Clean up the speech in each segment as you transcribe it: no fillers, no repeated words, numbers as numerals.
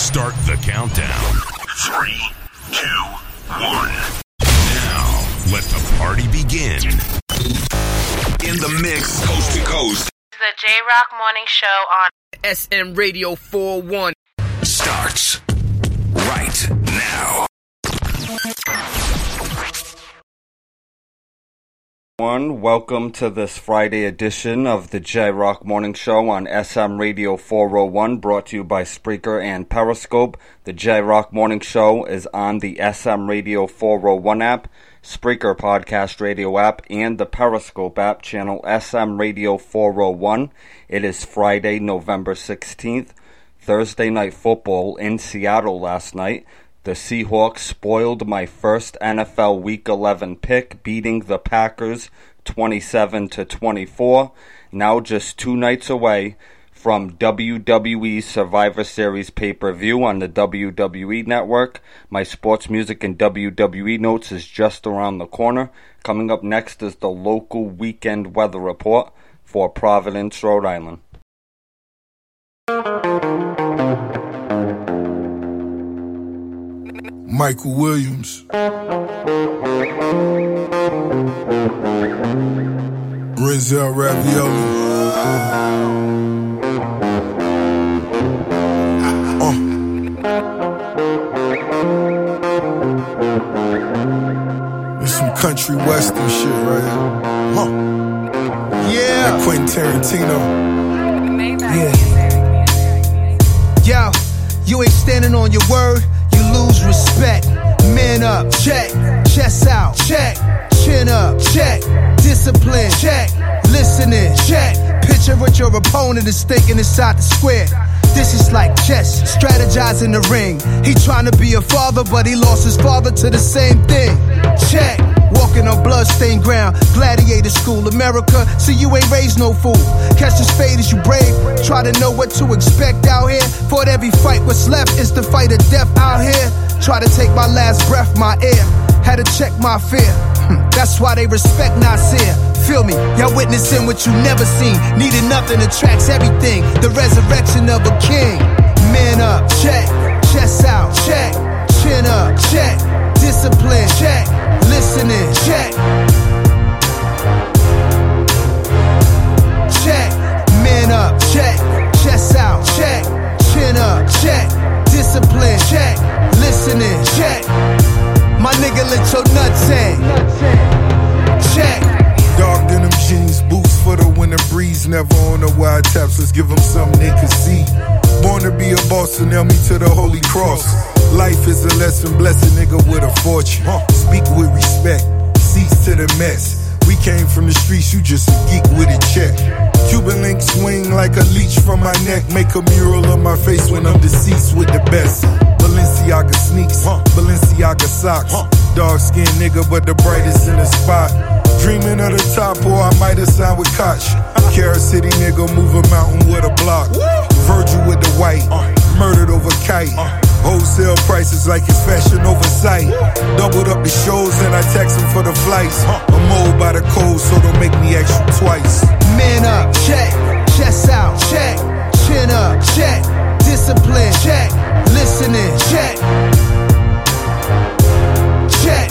Start the countdown. 3, 2, 1. Now, let the party begin. In the mix, coast to coast. The J-Rock Morning Show on SM Radio 41 starts right now. Welcome to this Friday edition of the J-Rock Morning Show on SM Radio 401, brought to you by Spreaker and Periscope. The J-Rock Morning Show is on the SM Radio 401 app, Spreaker Podcast Radio app, and the Periscope app, channel SM Radio 401. It is Friday, November 16th, Thursday Night Football in Seattle last night. The Seahawks spoiled my first NFL Week 11 pick, beating the Packers 27-24. Now just 2 nights away from WWE Survivor Series pay-per-view on the WWE Network. My sports music and WWE notes is just around the corner. Coming up next is the local weekend weather report for Providence, Rhode Island. Michael Williams. Renzel Ravioli. It's some country western shit right here. Yeah. Like Quentin Tarantino. Yeah. Yo, you ain't standing on your word, you lose respect. Man up, check. Chest out, check. Chin up, check. Discipline, check. Listening, check. Picture what your opponent is thinking inside the square. This is like chess, strategize in the ring. He trying to be a father, but he lost his father to the same thing. Check. Walking on blood-stained ground, gladiator school, America, so you ain't raised no fool. Catch the spade as you brave, try to know what to expect out here. Fought every fight, what's left is the fight of death out here. Try to take my last breath, my air, had to check my fear. That's why they respect Nasir. Feel me, y'all witnessing what you never seen. Needing nothing attracts everything, the resurrection of a king. Man up, check, chest out, check, chin up, check, discipline, check. Listening, check. Check. Man up, check. Chest out, check. Chin up, check. Discipline, check. Listening, check. My nigga let your nuts hang. Check. Dark denim jeans, boots for the winter breeze. Never on the wide taps, let's give them something they can see. Born to be a boss, and nail me to the holy cross. Life is a lesson, bless a nigga with a fortune. Speak with respect, cease to the mess. We came from the streets, you just a geek with a check. Cuban link swing like a leech from my neck. Make a mural of my face when I'm deceased with the best. Balenciaga sneaks, Balenciaga socks. Dark skinned nigga, but the brightest in the spot. Dreaming of the top, or I might have signed with Koch. Carrot City nigga, move a mountain with a block. Virgil with the white, murdered over kite. Wholesale prices like it's fashion oversight. Doubled up the shows and I tax them for the flights. I'm old by the code, so don't make me ask you twice. Man up, check. Chest out, check. Chin up, check. Discipline, check. Listening, check. Check.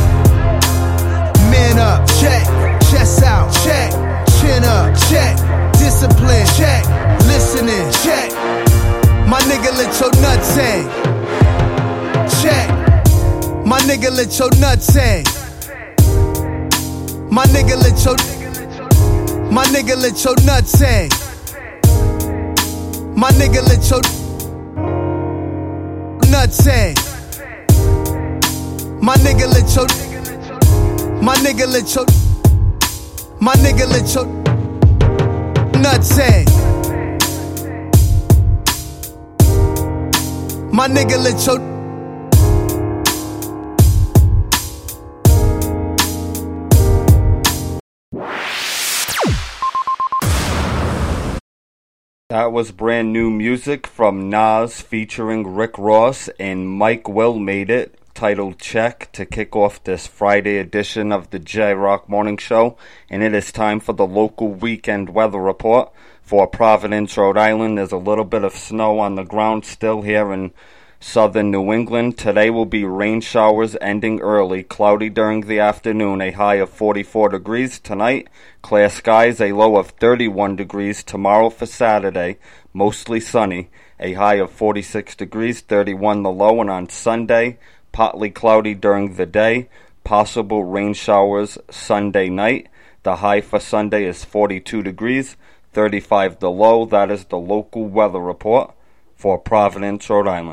Man up, check. Chest out, check. Chin up, check. Discipline, check. Listening, check. My nigga let your nuts hang. Check. My nigga let your nuts hang. My nigga let your nuts hang. My nigga let your nuts hang. My nigga let your nuts hang. My nigga let your That was brand new music from Nas featuring Rick Ross, and Mike Will made it, titled Check, to kick off this Friday edition of the J-Rock Morning Show. And it is time for the local weekend weather report For Providence, Rhode Island, there's a little bit of snow on the ground still here in southern New England. Today will be rain showers ending early, cloudy during the afternoon, a high of 44 degrees. Tonight, clear skies, a low of 31 degrees. Tomorrow for Saturday, mostly sunny, a high of 46 degrees, 31 the low. And on Sunday, partly cloudy during the day, possible rain showers Sunday night. The high for Sunday is 42 degrees, 35 the low. That is the local weather report for Providence, Rhode Island.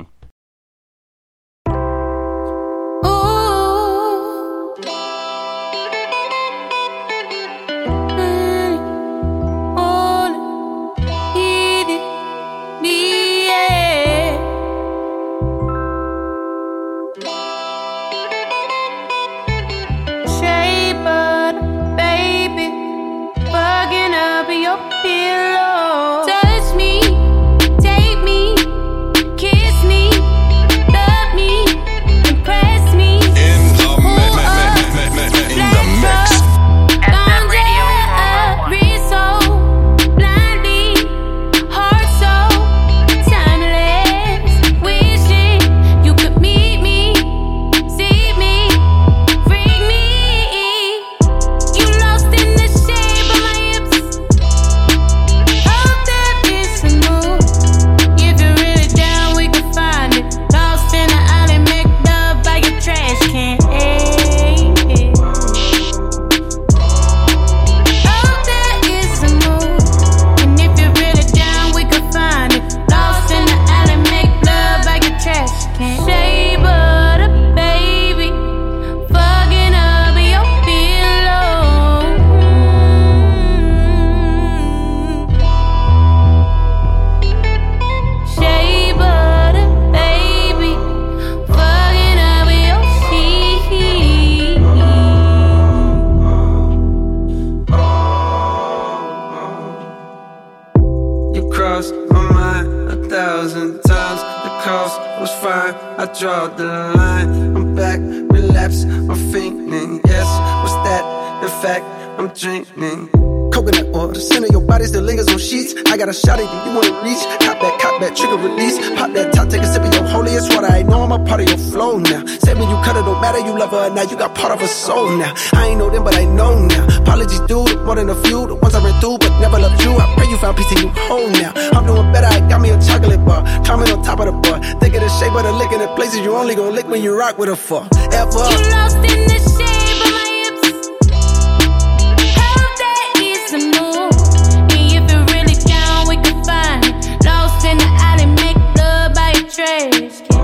Draw the line, I'm back, relapse, I'm fainting. Yes, what's that? In fact, I'm draining. Coconut oil, the scent of your body still lingers on sheets. I got a shot at you, you wanna reach. Cop back, trigger release. Pop that top, take a sip of your holiest water. I know I'm a part of your flow now. Said when you cut it, don't matter, you love her now. You got part of her soul now. I ain't know them, but I know now. Apologies due, more than a few. The ones I ran through, but never loved you. I pray you found peace and you home now. I'm doing better, I got me a chocolate bar. Climbing on top of the bar. Think of the shape of the lick in the places you only gon' lick when you rock with her for ever. You lost in the shape of my hips. Hope that is the move. And if you're really down, we can find it. Lost in the alley, make love by a trash can.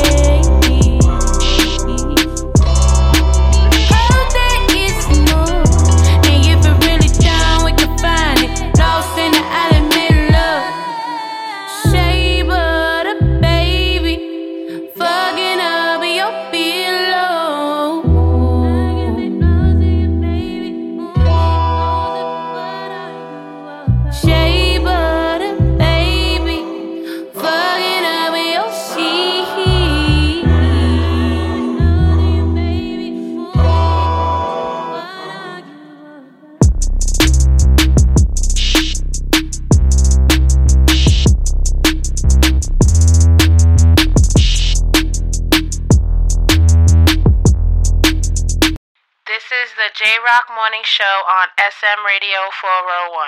Hope that is the move. And if you're really down, we can find it. Lost in the alley, make love. Shape of the baby, fucking up your pillow. Shape of the baby, fucking up your sheet. This is the J-Rock Morning Show on SM Radio 401.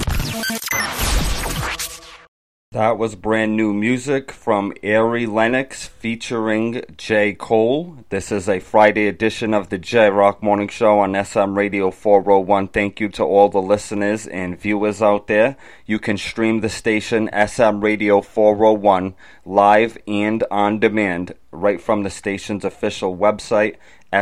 That was brand new music from Ari Lennox featuring J. Cole. This is a Friday edition of the J-Rock Morning Show on SM Radio 401. Thank you to all the listeners and viewers out there. You can stream the station SM Radio 401 live and on demand right from the station's official website,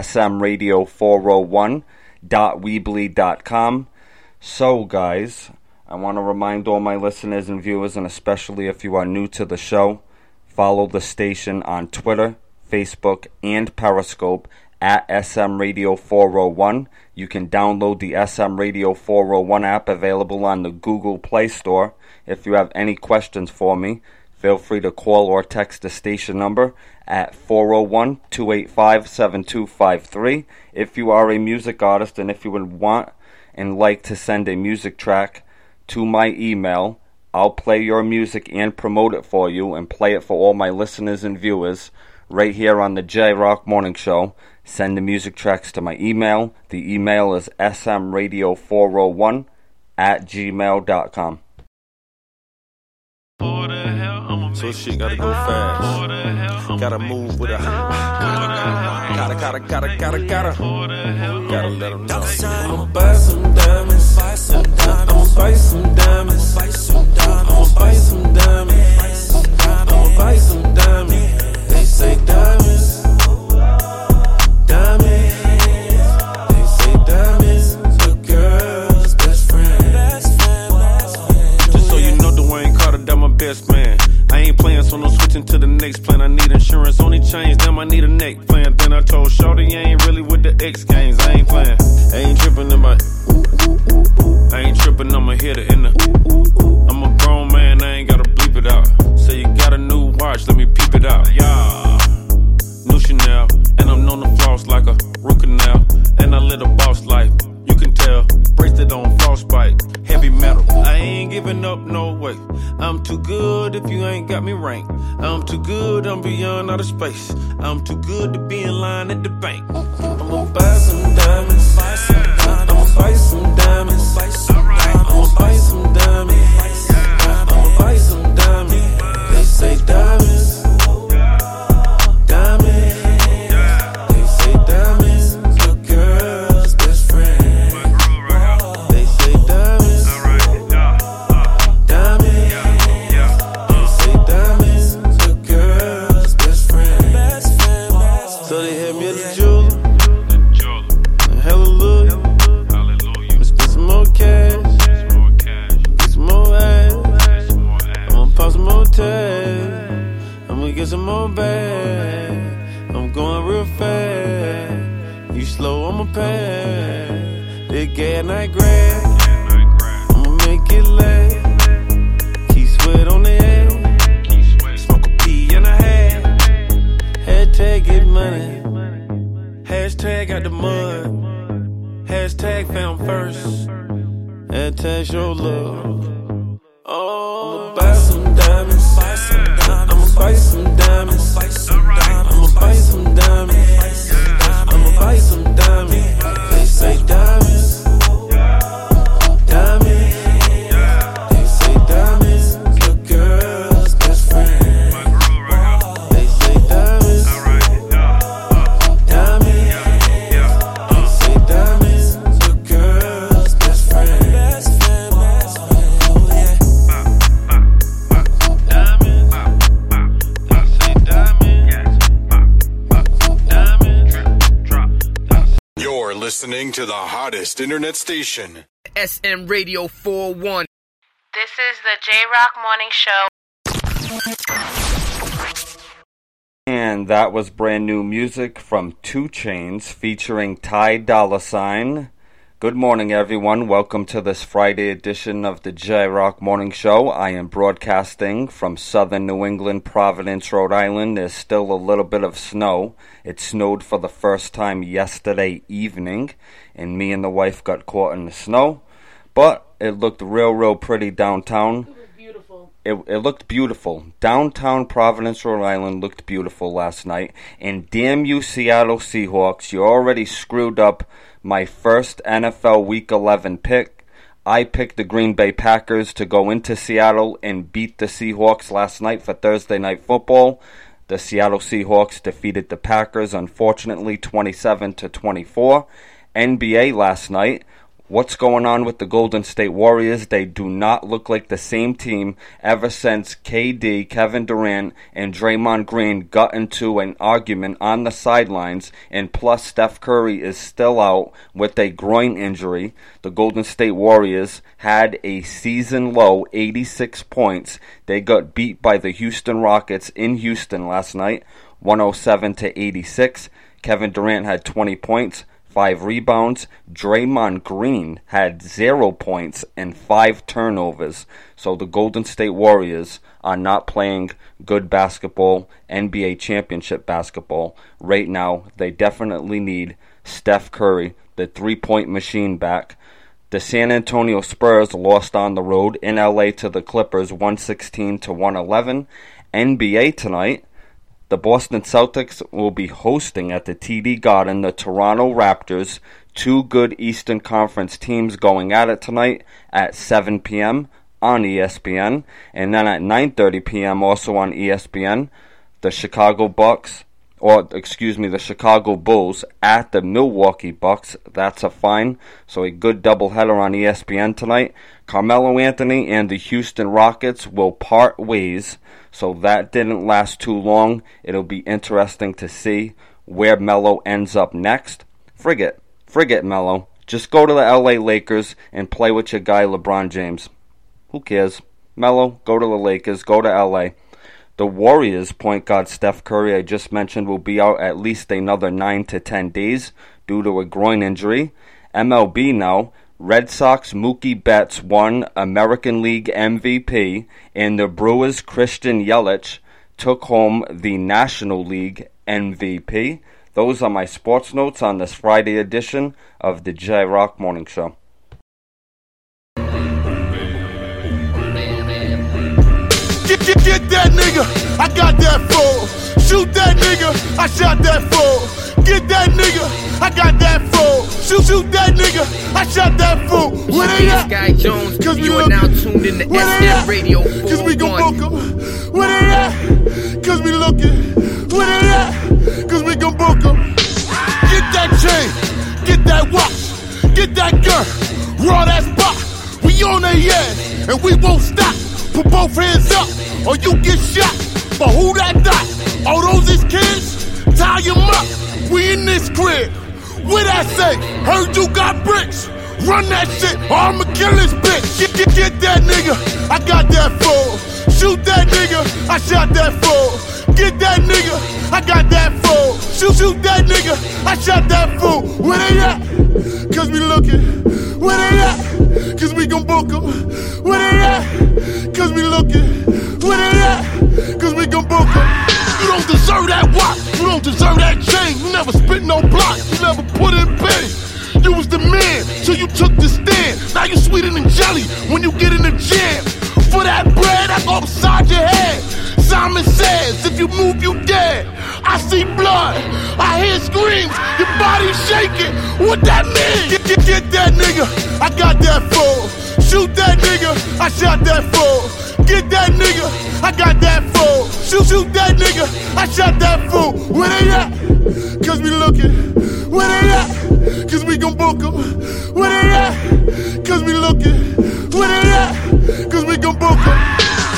smradio401.weebly.com. So, guys, I want to remind all my listeners and viewers, and especially if you are new to the show, follow the station on Twitter, Facebook, and Periscope at SM Radio 401. You can download the SM Radio 401 app available on the Google Play Store. If you have any questions for me, feel free to call or text the station number at 401-285-7253. If you are a music artist and if you would want and like to send a music track to my email. I'll play your music and promote it for you and play it for all my listeners and viewers right here on the J-Rock Morning Show. Send the music tracks to my email. The email is smradio401@gmail.com. So shit gotta go fast. Gotta move with a. Gotta let them know. I'ma buy some diamonds. I'ma buy some diamonds. I'ma buy some diamonds. I'ma buy some diamonds. They say diamonds. Diamonds. They say diamonds. A girl's best friend. Just so you know, Dwayne Carter, that my best man. I ain't playing, so no switching to the next plan. I need insurance, only change, damn, I need a neck plan. Then I told Shorty, I ain't really with the X games. I ain't playing, I ain't tripping in my. I ain't tripping, I'ma hit it in the. I'm a grown man, I ain't gotta bleep it out. Say you got a new watch, let me peep it out. Yeah, new Chanel, and I'm known to floss like a root canal. And I live a boss life, you can tell. Bracelet on frostbite, heavy metal. I ain't giving up, no way. I'm too good if you ain't got me ranked. I'm too good, I'm beyond outer space. I'm too good to be in line at the bank. I'ma buy some diamonds. I'ma buy some diamonds. I'ma buy some diamonds. I'ma buy some diamonds. They say diamonds. Diamonds. They say diamonds. A girl's best friend. They say diamonds. Diamonds. They say diamonds. A girl's best friend. So they hit me at the jeweler. Hallelujah. Spend some more cash. Get some more ass. I'ma pop some more tags. I'ma get some more bag. I'm going real fast. You slow, I'ma pass. They get night grab. I'ma make it last. Keep sweat on the head. Smoke a pea and a half. Hashtag get money. Hashtag out the mud. Hashtag found first. Hashtag show love. Oh, I'ma buy some diamonds. I'ma buy some diamonds. I'ma buy some diamonds. I'ma buy some diamonds. They say diamonds. Diamonds. They say diamonds. A girl's best friend. They say diamonds. Diamonds. They say diamonds. A girl's best friend. You're listening to the hottest internet station. SM Radio 41. This is the J-Rock Morning Show. And that was brand new music from 2 Chainz featuring Ty Dolla $ign. Good morning, everyone. Welcome to this Friday edition of the J-Rock Morning Show. I am broadcasting from southern New England, Providence, Rhode Island. There's still a little bit of snow. It snowed for the first time yesterday evening, and me and the wife got caught in the snow. But it looked real pretty downtown. It looked beautiful. Downtown Providence, Rhode Island looked beautiful last night. And damn you Seattle Seahawks, you already screwed up my first NFL Week 11 pick. I picked the Green Bay Packers to go into Seattle and beat the Seahawks last night for Thursday Night Football. The Seattle Seahawks defeated the Packers, unfortunately, 27-24. NBA last night. What's going on with the Golden State Warriors? They do not look like the same team ever since KD, Kevin Durant, and Draymond Green got into an argument on the sidelines, and plus Steph Curry is still out with a groin injury. The Golden State Warriors had a season-low 86 points. They got beat by the Houston Rockets in Houston last night, 107-86. Kevin Durant had 20 points. 5 rebounds. Draymond Green had 0 points and 5 turnovers. So the Golden State Warriors are not playing good basketball, NBA championship basketball right now. They definitely need Steph Curry, the three-point machine, back. The San Antonio Spurs lost on the road in LA to the Clippers 116-111. NBA tonight, the Boston Celtics will be hosting at the TD Garden the Toronto Raptors. Two good Eastern Conference teams going at it tonight at 7 p.m. on ESPN. And then at 9:30 p.m. also on ESPN, the Chicago Bulls at the Milwaukee Bucks. That's a fine. So a good doubleheader on ESPN tonight. Carmelo Anthony and the Houston Rockets will part ways. So that didn't last too long. It'll be interesting to see where Melo ends up next. Forget Melo. Just go to the LA Lakers and play with your guy LeBron James. Who cares? Melo, go to the Lakers, go to LA. The Warriors point guard Steph Curry, I just mentioned, will be out at least another 9 to 10 days due to a groin injury. MLB now, Red Sox Mookie Betts won American League MVP, and the Brewers' Christian Yelich took home the National League MVP. Those are my sports notes on this Friday edition of the J-Rock Morning Show. Get that nigga, I got that fool. Shoot that nigga, I shot that fool. Get that nigga, I got that fool. Shoot that nigga, I shot that fool. Where they at? Sky Jones, Cause you we are now tuned in to SM Radio 401. Cause we gon' book 'em. Where they at? Cause we looking. Where they at? Cause we gon' book 'em. Get that chain, get that watch, get that gun, raw that spot. We on their ass, and we won't stop. Put both hands up, or you get shot. But who that dot? All those is kids? Tie them up. We in this crib. What I say? Heard you got bricks. Run that shit, or I'ma kill this bitch. Get that nigga, I got that fool. Shoot that nigga, I shot that fool. Get that nigga, I got that fool. Shoot that nigga, I shot that fool. Where they at? Cause we looking. Where they at? Cause we gon' book 'em. Where they at? Cause we looking. Where they at? Cause we gon' book 'em. You don't deserve that watch. You don't deserve that chain. You never spit no block. You never put in pay. You was the man, so you took the stand. Now you sweeter than jelly when you get in the jam. For that bread, I go beside your head. Simon says, if you move, you dead. I see blood, I hear screams, your body shaking. What that mean? Get that nigga, I got that fool. Shoot that nigga, I shot that fool. Get that nigga, I got that fool. Shoot that nigga, I shot that fool. Where they at? Cause we looking. Where they at? Cause we gon' book 'em. Where they at? Cause we looking. Where they at? Cause we gon' book 'em.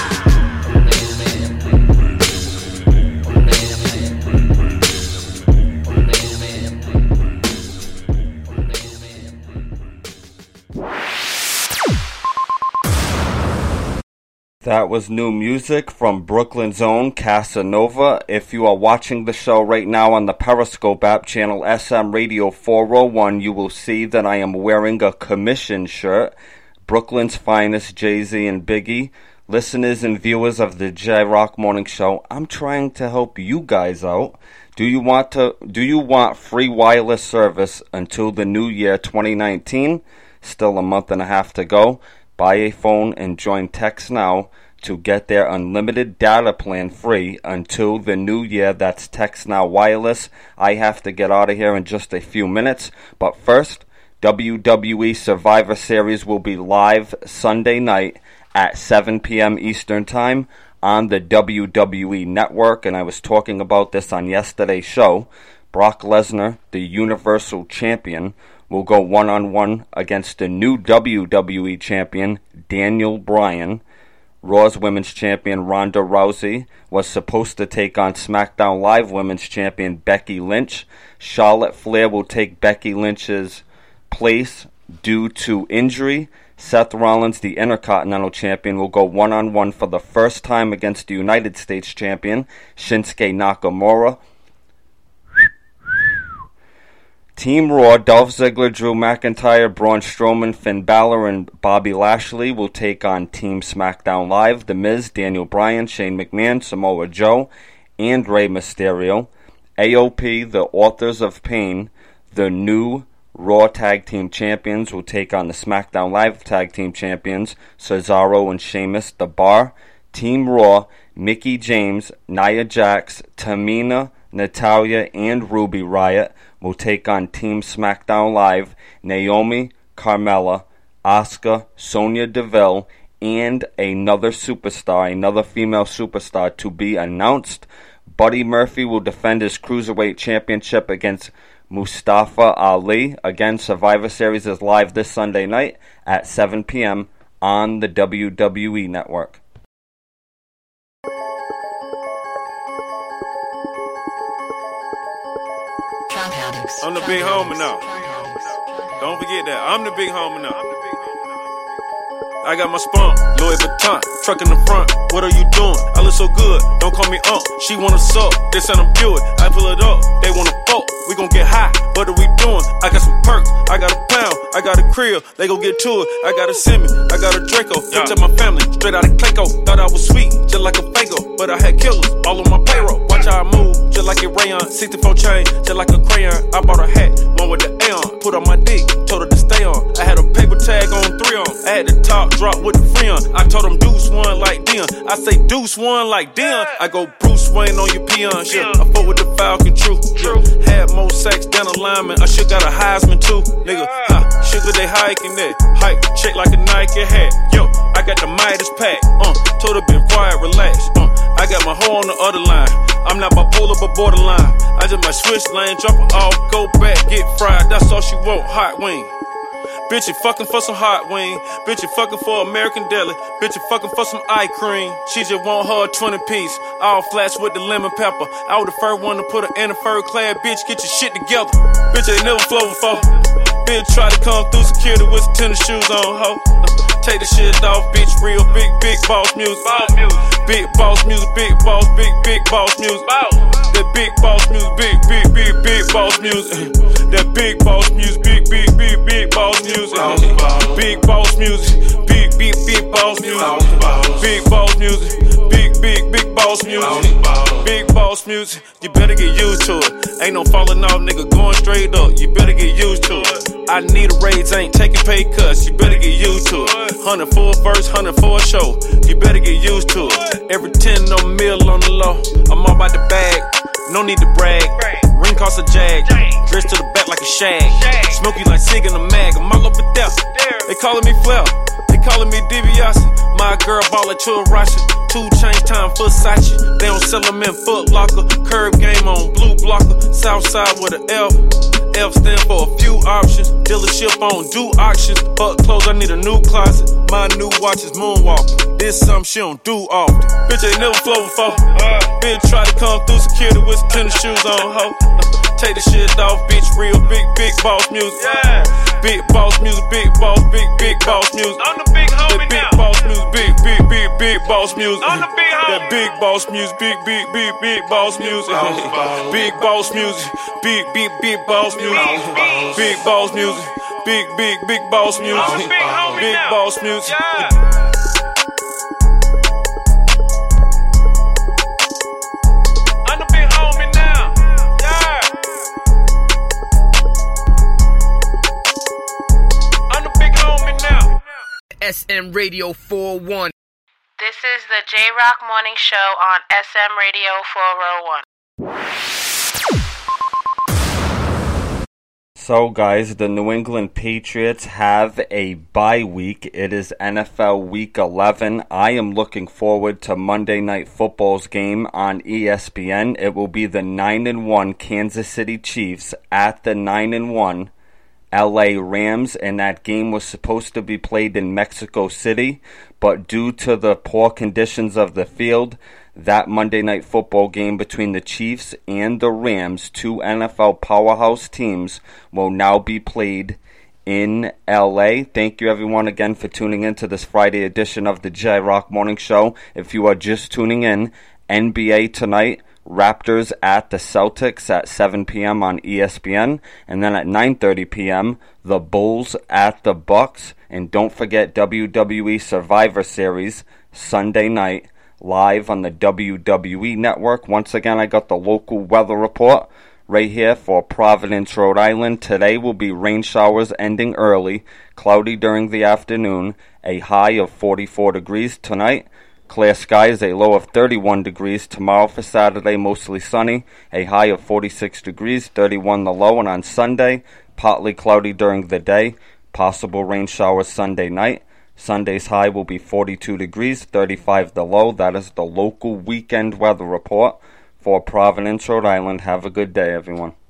That was new music from Brooklyn's own Casanova. If you are watching the show right now on the Periscope app, channel SM Radio 401, you will see that I am wearing a commission shirt. Brooklyn's finest, Jay-Z and Biggie. Listeners and viewers of the J-Rock Morning Show, I'm trying to help you guys out. Do you want free wireless service until the new year 2019? Still a month and a half to go. Buy a phone and join Text Now to get their unlimited data plan free until the new year. That's Text Now Wireless. I have to get out of here in just a few minutes. But first, WWE Survivor Series will be live Sunday night at 7 p.m. Eastern Time on the WWE Network. And I was talking about this on yesterday's show. Brock Lesnar, the Universal Champion, will go one-on-one against the new WWE Champion, Daniel Bryan. Raw's Women's Champion, Ronda Rousey, was supposed to take on SmackDown Live Women's Champion, Becky Lynch. Charlotte Flair will take Becky Lynch's place due to injury. Seth Rollins, the Intercontinental Champion, will go one-on-one for the first time against the United States Champion, Shinsuke Nakamura. Team Raw, Dolph Ziggler, Drew McIntyre, Braun Strowman, Finn Balor, and Bobby Lashley will take on Team SmackDown Live, The Miz, Daniel Bryan, Shane McMahon, Samoa Joe, and Rey Mysterio. AOP, the Authors of Pain, the new Raw Tag Team Champions will take on the SmackDown Live Tag Team Champions, Cesaro and Sheamus. The Bar, Team Raw, Mickie James, Nia Jax, Tamina, Natalya, and Ruby Riott will take on Team SmackDown Live, Naomi, Carmella, Asuka, Sonya Deville, and another female superstar to be announced. Buddy Murphy will defend his Cruiserweight Championship against Mustafa Ali. Again, Survivor Series is live this Sunday night at 7 p.m. on the WWE Network. I'm the big homie now. Don't forget that. I'm the big homie now. I got my spunk, Louis Vuitton, truck in the front. What are you doing? I look so good, don't call me She wanna suck, they said I'm Buick. I pull it up, they wanna fuck. We gon' get high, what are we doing? I got some perks, I got a pound, I got a crib, they gon' get to it. I got a Semi, I got a Draco. Looked at my family, straight out of Clayco. Thought I was sweet, just like a Fago, but I had killers all on my payroll. Watch how I move, just like a rayon. 64 chain, just like a crayon. I bought a hat, one with the Aeon. Put on my dick, told her to stay on. I had a paper tag on 3 on. I had the top drop with the free on. I told him Deuce one like Dion. I say Deuce one like Dion. I go Bruce Wayne on your peon. Yeah. I fought with the Falcon, true. Yeah. Had more sacks than a lineman. I should got a Heisman too, nigga. Sugar they hiking that. Hike, check like a Nike hat. Yo, I got the Midas pack. Told her been quiet, relax. I got my hoe on the other line. I'm not bipolar but borderline. I just might switch lane, drop her off, go back, get fried. That's all she want, hot wing. Bitch, you fucking for some hot wing. Bitch, you fucking for American Deli. Bitch, you fucking for some eye cream. She just want her 20 piece. All flats with the lemon pepper. I was the first one to put her in a fur clad. Bitch, get your shit together. Bitch, ain't never flow before. Bitch, try to come through security with some tennis shoes on, ho. Take the shit off, bitch, real big boss music. Big boss music, big boss music. That big boss music, big boss music. That big boss music, big boss music. Big boss music, big boss music. Big boss music, big boss music. Big boss music, you better get used to it. Ain't no falling off, nigga, going straight up. You better get used to it. I need a raise, ain't taking pay cuts. You better get used to it. 100 for a verse, 100 for a show. You better get used to it. Every 10 on meal on the low. I'm all about the bag, no need to brag. Ring cost a jag, dressed to the back like a shag. Smoky like Sig in the mag, I'm all up and down. They calling me Flair, they calling me DiBiase. My girl ball at Churashi. 2 Chainz time Versace. They don't sell them in Foot Locker. Curb game on blue blocker. Southside with an F. F stand for a few options. Dealership on do auctions. Fuck clothes, I need a new closet. My new watch is Moonwalker. This something she don't do often. Bitch ain't never flow before. Bitch try to come through security with some tennis shoes on, ho. Take the shit off, bitch, real big boss music. Big boss music, big boss music. I'm the big homie that big now. boss music, big boss music. I'm the big homie. That big boss music, big boss music. Big boss music, big boss music. Big boss music, big boss music. I'm the big homie Big now. boss music. Yeah. I'm the big homie now. Yeah. I'm the big homie now. SM Radio 41. This is the J-Rock Morning Show on SM Radio 401. So guys, the New England Patriots have a bye week. It is NFL Week 11. I am looking forward to Monday Night Football's game on ESPN. It will be the 9-1 Kansas City Chiefs at the 9-1 LA Rams, and that game was supposed to be played in Mexico City, but due to the poor conditions of the field, that Monday Night Football game between the Chiefs and the Rams, 2 NFL powerhouse teams, will now be played in LA. Thank you everyone again for tuning in to this Friday edition of the J-Rock Morning Show. If you are just tuning in, NBA tonight, Raptors at the Celtics at 7 p.m. on ESPN, and then at 9:30 p.m. the Bulls at the Bucks. And don't forget WWE Survivor Series Sunday night live on the WWE Network. Once again, I got the local weather report Right here for Providence, Rhode Island, today will be rain showers ending early, cloudy during the afternoon, a high of 44 degrees tonight. Clear skies, a low of 31 degrees. Tomorrow for Saturday, mostly sunny, a high of 46 degrees, 31 the low. And on Sunday, partly cloudy during the day, possible rain showers Sunday night. Sunday's high will be 42 degrees, 35 the low. That is the local weekend weather report for Providence, Rhode Island. Have a good day, everyone.